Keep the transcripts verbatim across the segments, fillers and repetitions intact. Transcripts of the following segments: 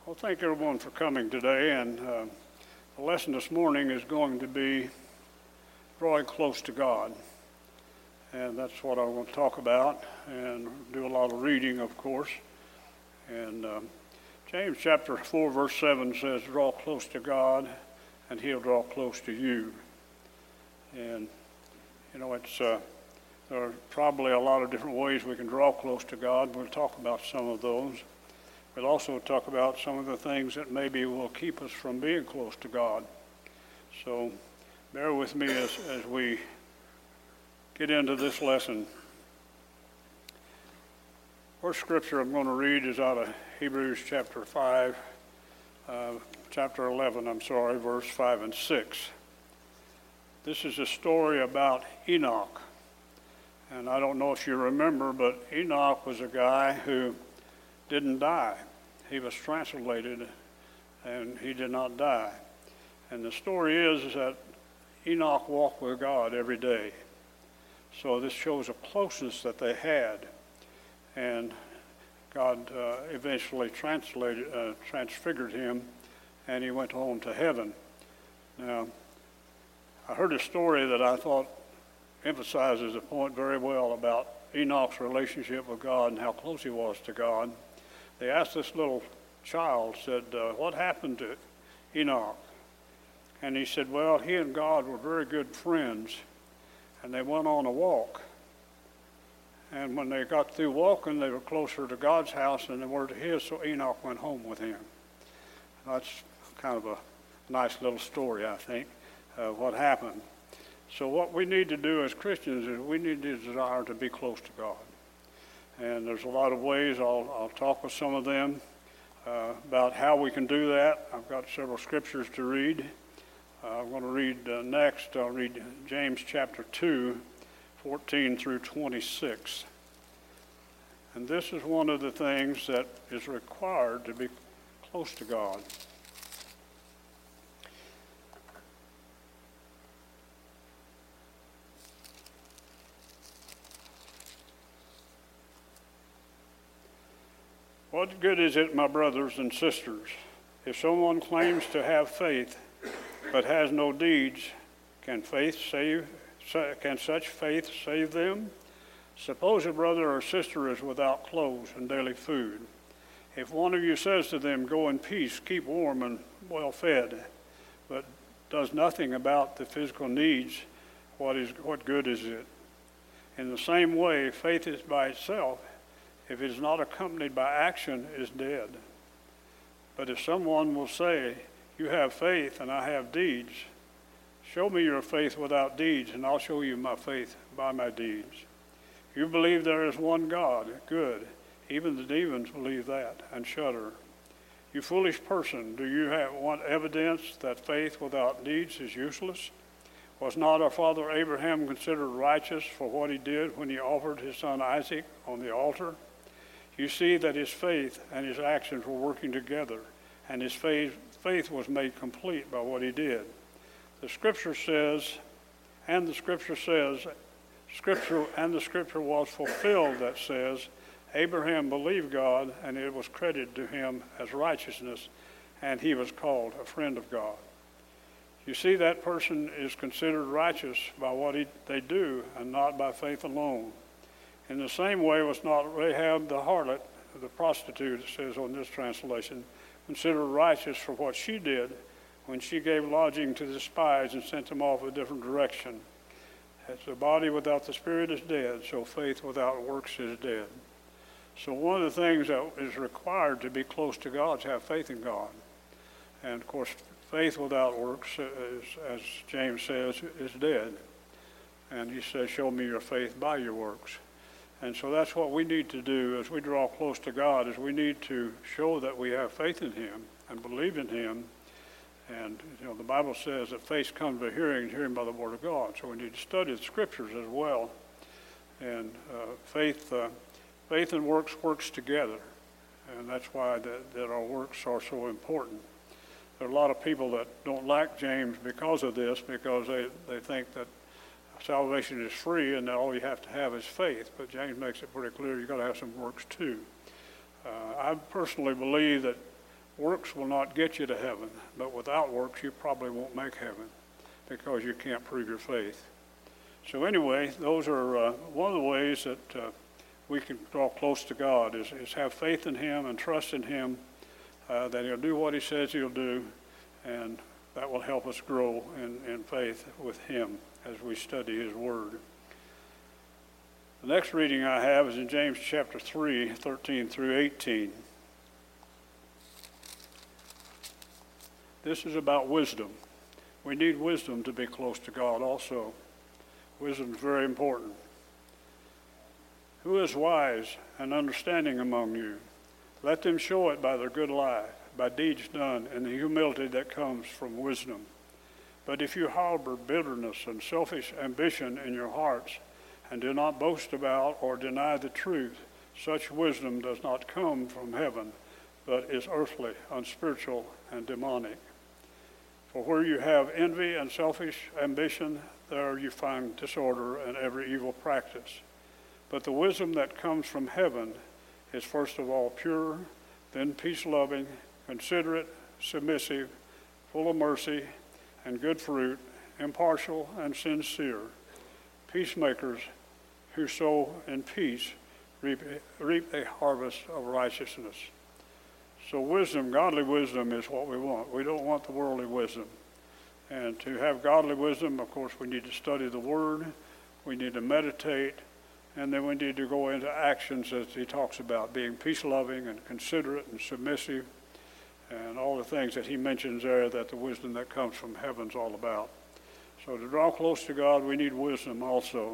Well, thank everyone for coming today, and uh, the lesson this morning is going to be drawing close to God, and that's what I want to talk about and do a lot of reading, of course. And um, James chapter four, verse seven says, "Draw close to God, and He'll draw close to you." And you know, it's uh, there are probably a lot of different ways we can draw close to God. We'll talk about some of those. We'll also talk about some of the things that maybe will keep us from being close to God. So bear with me as, as we get into this lesson. First scripture I'm going to read is out of Hebrews chapter five, uh, chapter eleven, I'm sorry, verse five and six. This is a story about Enoch. And I don't know if you remember, but Enoch was a guy who didn't die. He was translated and he did not die. And the story is that Enoch walked with God every day. So this shows a closeness that they had. And God uh, eventually translated, uh, transfigured him, and he went home to heaven. Now, I heard a story that I thought emphasizes the point very well about Enoch's relationship with God and how close he was to God. They asked this little child, said, uh, what happened to Enoch? And he said, well, he and God were very good friends, and they went on a walk. And when they got through walking, they were closer to God's house than they were to his, so Enoch went home with him. That's kind of a nice little story, I think, of what happened. So what we need to do as Christians is we need to desire to be close to God. And there's a lot of ways. I'll, I'll talk with some of them uh, about how we can do that. I've got several scriptures to read. Uh, I'm going to read uh, next. I'll read James chapter two, fourteen through twenty-six. And this is one of the things that is required to be close to God. What good is it, my brothers and sisters, if someone claims to have faith but has no deeds? Can faith save? Can such faith save them? Suppose a brother or sister is without clothes and daily food. If one of you says to them, go in peace, keep warm and well fed, but does nothing about the physical needs, what is what good is it? In the same way, faith is by itself, if it is not accompanied by action, is dead. But if someone will say, you have faith and I have deeds, show me your faith without deeds, and I'll show you my faith by my deeds. You believe there is one God, good. Even the demons believe that and shudder. You foolish person, do you have want evidence that faith without deeds is useless? Was not our father Abraham considered righteous for what he did when he offered his son Isaac on the altar? You see that his faith and his actions were working together, and his faith, faith was made complete by what he did. The scripture says, and the scripture says, scripture and the scripture was fulfilled that says, Abraham believed God, and it was credited to him as righteousness, and he was called a friend of God. You see, that person is considered righteous by what he, they do, and not by faith alone. In the same way was not Rahab the harlot, the prostitute, it says on this translation, considered righteous for what she did when she gave lodging to the spies and sent them off a different direction. As the body without the spirit is dead, so faith without works is dead. So one of the things that is required to be close to God is have faith in God. And of course, faith without works, is, as James says, is dead. And he says, show me your faith by your works. And so that's what we need to do as we draw close to God, is we need to show that we have faith in him and believe in him. And you know, the Bible says that faith comes by hearing, and hearing by the word of God. So we need to study the scriptures as well. And uh, faith, uh, faith and works works together. And that's why that, that our works are so important. There are a lot of people that don't like James because of this, because they, they think that salvation is free and that all you have to have is faith. But James makes it pretty clear you've got to have some works too. Uh, I personally believe that Works will not get you to heaven, but without works you probably won't make heaven because you can't prove your faith. So anyway, those are uh, one of the ways that uh, we can draw close to God is, is have faith in him and trust in him uh, that he'll do what he says he'll do, and that will help us grow in, in faith with him as we study his word. The next reading I have is in James chapter three, thirteen through eighteen. This is about wisdom. We need wisdom to be close to God also. Wisdom is very important. Who is wise and understanding among you? Let them show it by their good life, by deeds done, and the humility that comes from wisdom. But if you harbor bitterness and selfish ambition in your hearts, and do not boast about or deny the truth, such wisdom does not come from heaven, but is earthly, unspiritual, and demonic. For where you have envy and selfish ambition, there you find disorder and every evil practice. But the wisdom that comes from heaven is first of all pure, then peace-loving, considerate, submissive, full of mercy and good fruit, impartial and sincere, peacemakers who sow in peace reap, reap a harvest of righteousness. So wisdom, godly wisdom is what we want. We don't want the worldly wisdom. And to have godly wisdom, of course, we need to study the Word, we need to meditate, and then we need to go into actions as he talks about, being peace-loving and considerate and submissive, and all the things that he mentions there that the wisdom that comes from heaven is all about. So to draw close to God, we need wisdom also.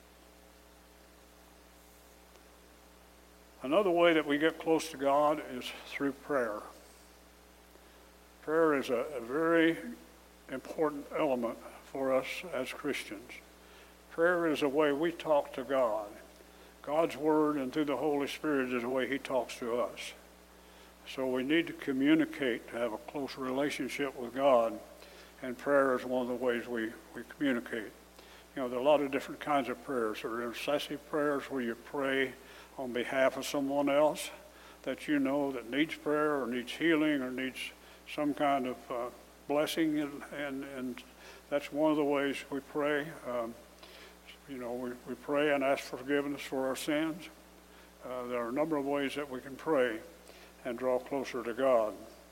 Another way that we get close to God is through prayer. Prayer is a, a very important element for us as Christians. Prayer is a way we talk to God. God's Word and through the Holy Spirit is the way he talks to us. So we need to communicate, to have a close relationship with God, and prayer is one of the ways we, we communicate. You know, there are a lot of different kinds of prayers. There are intercessory prayers where you pray on behalf of someone else that you know that needs prayer or needs healing or needs some kind of uh, blessing, and, and, and that's one of the ways we pray. Um, you know, we, we pray and ask for forgiveness for our sins. Uh, there are a number of ways that we can pray and draw closer to God.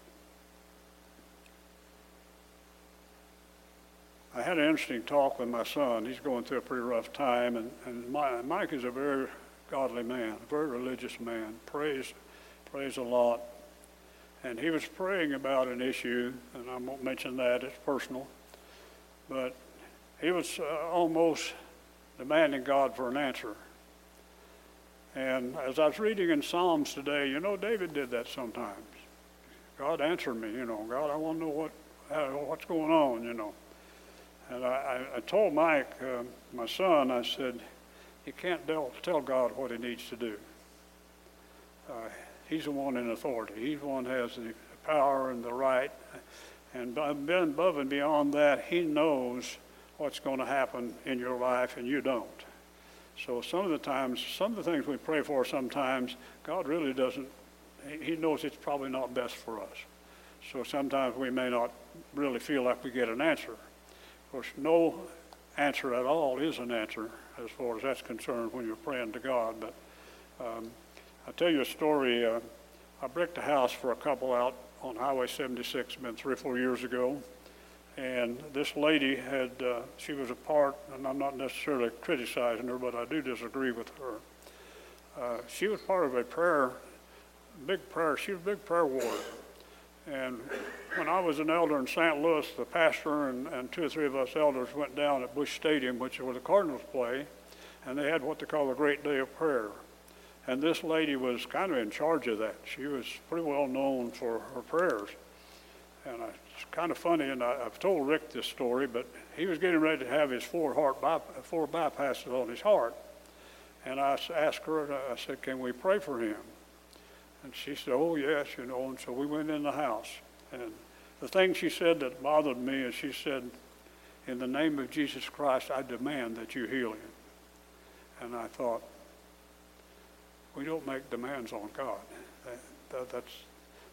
I had an interesting talk with my son. He's going through a pretty rough time, and, and my, Mike is a very godly man, a very religious man, prays, prays a lot. And he was praying about an issue, and I won't mention that, it's personal, but he was uh, almost demanding God for an answer. And as I was reading in Psalms today, you know, David did that sometimes. God answered me, you know, God, I want to know what uh, what's going on, you know. And I, I, I told Mike, uh, my son, I said, you can't tell, tell God what he needs to do. Uh, he's the one in authority. He's the one who has the power and the right. And above and beyond that, he knows what's going to happen in your life, and you don't. So some of the times, some of the things we pray for sometimes, God really doesn't, he knows it's probably not best for us. So sometimes we may not really feel like we get an answer. Of course, no answer at all is an answer as far as that's concerned when you're praying to God. But um, I'll tell you a story. Uh, I bricked a house for a couple out on Highway seventy-six, been three or four years ago. And this lady had, uh, she was a part, and I'm not necessarily criticizing her, but I do disagree with her. Uh, she was part of a prayer, big prayer, she was a big prayer warrior. And when I was an elder in Saint Louis, the pastor and, and two or three of us elders went down at Busch Stadium, which is where the Cardinals play, and they had what they call a Great Day of Prayer. And this lady was kind of in charge of that. She was pretty well known for her prayers. And I, it's kind of funny, and I, I've told Rick this story, but he was getting ready to have his four heart by, four bypasses on his heart. And I asked her, I said, can we pray for him? And she said, oh, yes, you know. And so we went in the house. And the thing she said that bothered me is she said, in the name of Jesus Christ, I demand that you heal him. And I thought, we don't make demands on God. That, that, that's,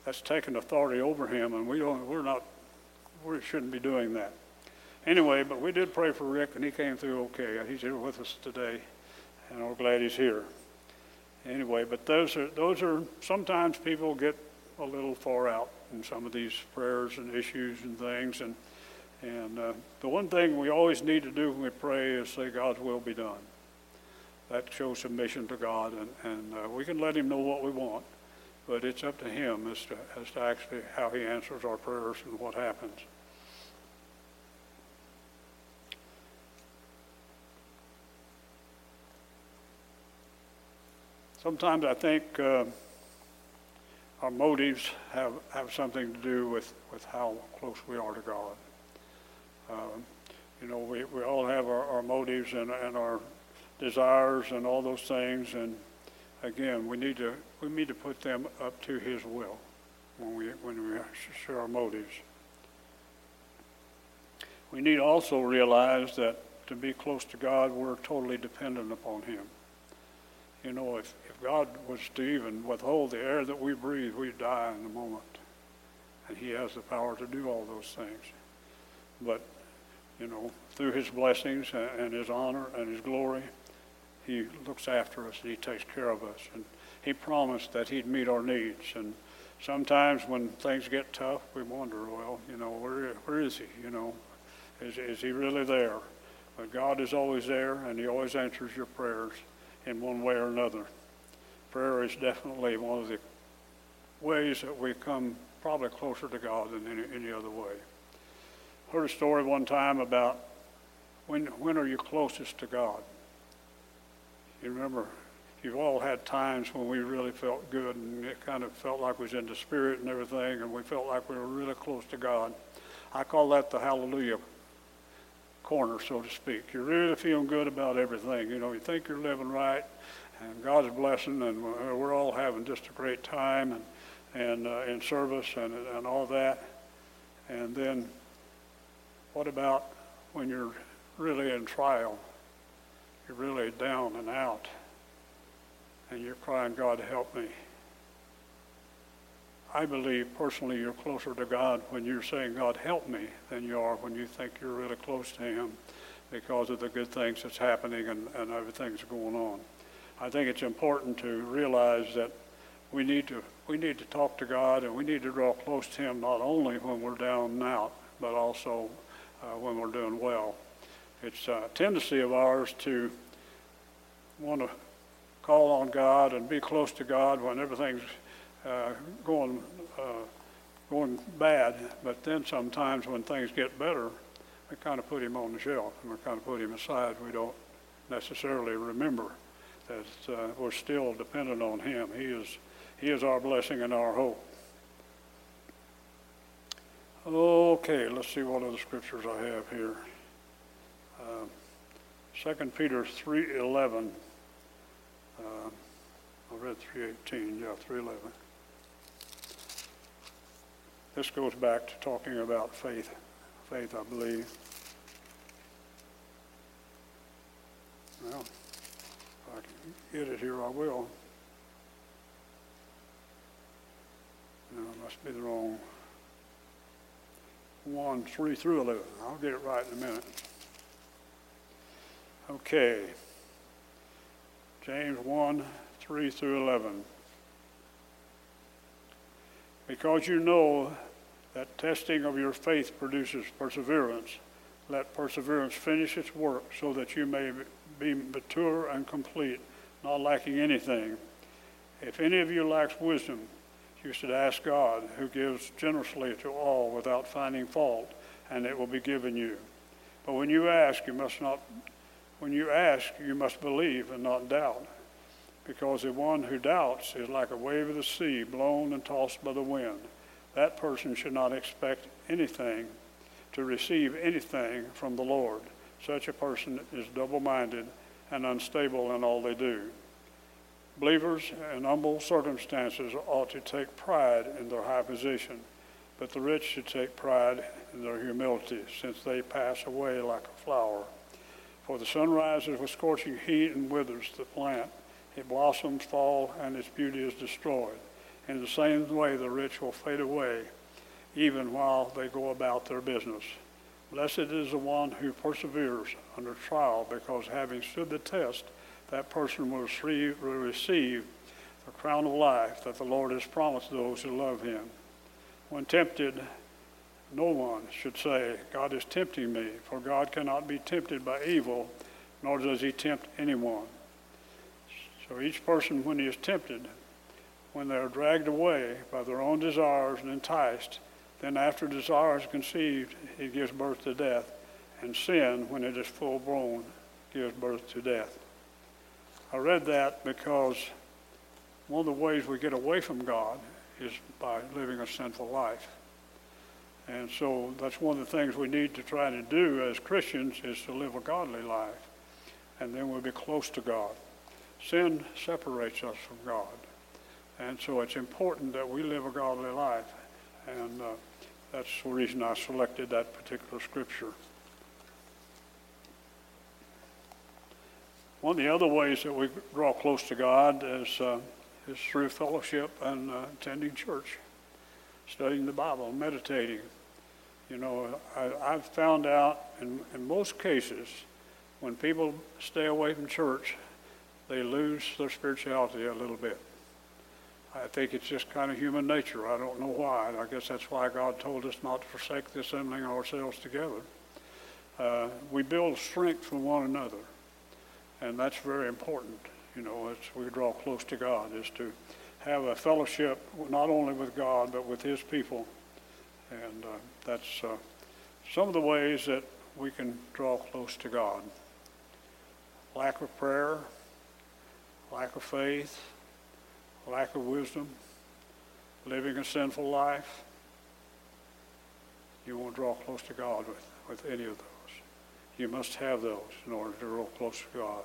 that's taking authority over him, and we don't, we're not, we shouldn't be doing that. Anyway, but we did pray for Rick, and he came through okay. He's here with us today, and we're glad he's here. Anyway, but those are, those are, sometimes people get a little far out in some of these prayers and issues and things, and and uh, the one thing we always need to do when we pray is say God's will be done. That shows submission to God, and, and uh, we can let him know what we want, but it's up to him as to, as to actually how he answers our prayers and what happens. Sometimes I think uh, our motives have, have something to do with, with how close we are to God. Um, you know, we, we all have our, our motives and, and our desires and all those things, and again, we need to we need to put them up to his will when we when we share our motives. We need to also realize that to be close to God, we're totally dependent upon him. You know, if, if God was to even withhold the air that we breathe, we'd die in a moment. And he has the power to do all those things. But, you know, through his blessings and his honor and his glory, he looks after us and he takes care of us. And he promised that he'd meet our needs. And sometimes when things get tough, we wonder, well, you know, where where is he? You know, is, is he really there? But God is always there, and he always answers your prayers in one way or another. Prayer is definitely one of the ways that we come probably closer to God than any, any other way. I heard a story one time about when when are you closest to God? You remember, you've all had times when we really felt good, and it kind of felt like we was in the spirit and everything, and we felt like we were really close to God. I call that the hallelujah corner, so to speak. You're really feeling good about everything. You know, you think you're living right, and God's blessing, and we're all having just a great time, and and uh, in service and and all that. And then, what about when you're really in trial? You're really down and out, and you're crying, God, help me. I believe personally you're closer to God when you're saying, God, help me, than you are when you think you're really close to him because of the good things that's happening and, and everything's going on. I think it's important to realize that we need to we need to talk to God, and we need to draw close to him not only when we're down and out, but also uh, when we're doing well. It's a tendency of ours to want to call on God and be close to God when everything's uh, going uh, going bad. But then sometimes when things get better, we kind of put him on the shelf and we kind of put him aside. We don't necessarily remember that uh, we're still dependent on him. He is he is our blessing and our hope. Okay, let's see what other scriptures I have here. Uh, Second Peter three eleven. Uh, I read three eighteen. Yeah, three eleven. This goes back to talking about faith. Faith, I believe. Well, if I can get it here, I will. No, it must be the wrong one, three through eleven. I'll get it right in a minute. Okay. James one, three through eleven. Because you know that testing of your faith produces perseverance, let perseverance finish its work so that you may be mature and complete, not lacking anything. If any of you lacks wisdom, you should ask God, who gives generously to all without finding fault, and it will be given you. But when you ask, you must not, when you ask, you must believe and not doubt, because the one who doubts is like a wave of the sea, blown and tossed by the wind. That person should not expect anything to receive anything from the Lord. Such a person is double-minded and unstable in all they do. Believers in humble circumstances ought to take pride in their high position, but the rich should take pride in their humility, since they pass away like a flower. For the sun rises with scorching heat and withers the plant. It blossoms, fall, and its beauty is destroyed. In the same way, the rich will fade away, even while they go about their business. Blessed is the one who perseveres under trial, because having stood the test, that person will receive, will receive the crown of life that the Lord has promised those who love him. When tempted, no one should say, God is tempting me, for God cannot be tempted by evil, nor does he tempt anyone. So each person, when he is tempted, when they are dragged away by their own desires and enticed, then after desire is conceived, it gives birth to death, and sin, when it is full grown, gives birth to death. I read that because one of the ways we get away from God is by living a sinful life. And so that's one of the things we need to try to do as Christians, is to live a godly life. And then we'll be close to God. Sin separates us from God. And so it's important that we live a godly life. And uh, that's the reason I selected that particular scripture. One of the other ways that we draw close to God is, uh, is through fellowship and uh, attending church, studying the Bible, meditating. You know, I, I've found out in, in most cases, when people stay away from church, they lose their spirituality a little bit. I think it's just kind of human nature. I don't know why. I guess that's why God told us not to forsake the assembling ourselves together. Uh, we build strength from one another, and that's very important. You know, as we draw close to God, is to have a fellowship not only with God but with his people. And uh, that's uh, some of the ways that we can draw close to God. Lack of prayer, lack of faith, lack of wisdom, living a sinful life. You won't draw close to God with, with any of those. You must have those in order to draw close to God.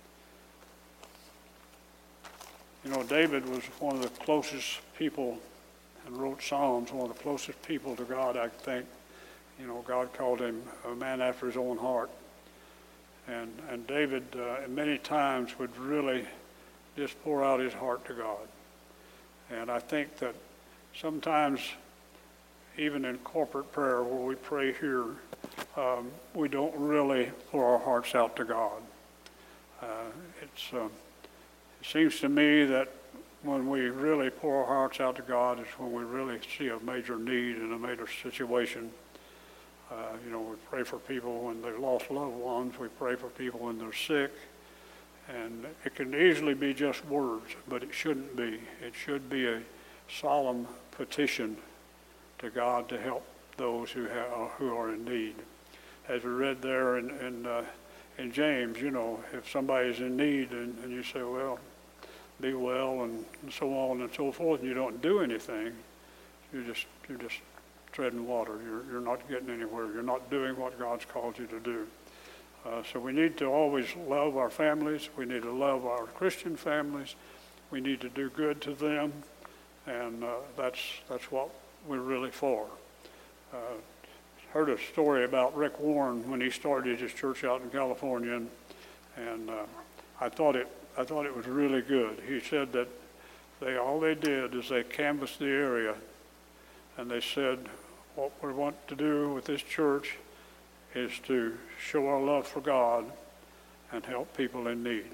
You know, David was one of the closest people and wrote Psalms, one of the closest people to God, I think. You know, God called him a man after his own heart. And, and David uh, many times would really just pour out his heart to God. And I think that sometimes, even in corporate prayer where we pray here, um, we don't really pour our hearts out to God. Uh, it's, uh, it seems to me that when we really pour our hearts out to God is when we really see a major need in a major situation. Uh, you know, we pray for people when they've lost loved ones. We pray for people when they're sick. And it can easily be just words, but it shouldn't be. It should be a solemn petition to God to help those who have, who are in need. As we read there in in, uh, in James, you know, if somebody's in need and, and you say, well, be well and so on and so forth, and you don't do anything, you're just you're just treading water. You're you're not getting anywhere. You're not doing what God's called you to do. Uh, so we need to always love our families. We need to love our Christian families. We need to do good to them, and uh, that's that's what we're really for. Uh, heard a story about Rick Warren when he started his church out in California, and, and uh, I thought it I thought it was really good. He said that they all they did is they canvassed the area, and they said, what we want to do with this church is to show our love for God and help people in need.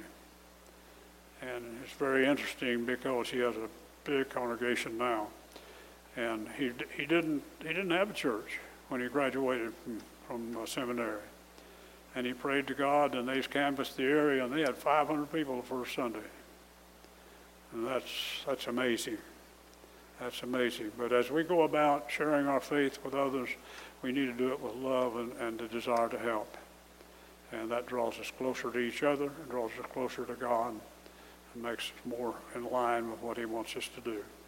And it's very interesting because he has a big congregation now, and he he didn't he didn't have a church when he graduated from from uh, seminary, and he prayed to God, and they canvassed the area, and they had five hundred people the first Sunday, and that's that's amazing. That's amazing. But as we go about sharing our faith with others, we need to do it with love and, and the desire to help. And that draws us closer to each other, and draws us closer to God, and makes us more in line with what he wants us to do.